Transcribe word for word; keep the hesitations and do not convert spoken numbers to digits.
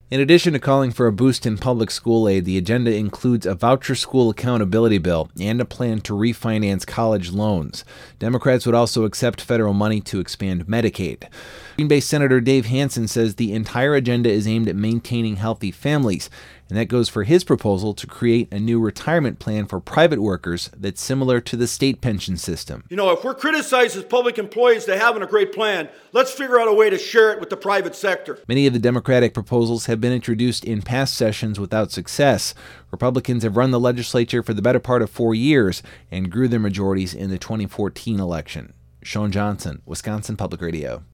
In addition to calling for a boost in public school aid, the agenda includes a voucher school accountability bill and a plan to refinance college loans. Democrats would also accept federal money to expand Medicaid. Green Bay Senator Dave Hansen says the entire agenda is aimed at maintaining healthy families, and that goes for his proposal to create a new retirement plan for private workers that's similar to the state pension system. You know, if we're criticized as public employees for having a great plan, let's figure out a way to share it with the private sector. Many of the Democratic proposals have been introduced in past sessions without success. Republicans have run the legislature for the better part of four years and grew their majorities in the twenty fourteen election. Sean Johnson, Wisconsin Public Radio.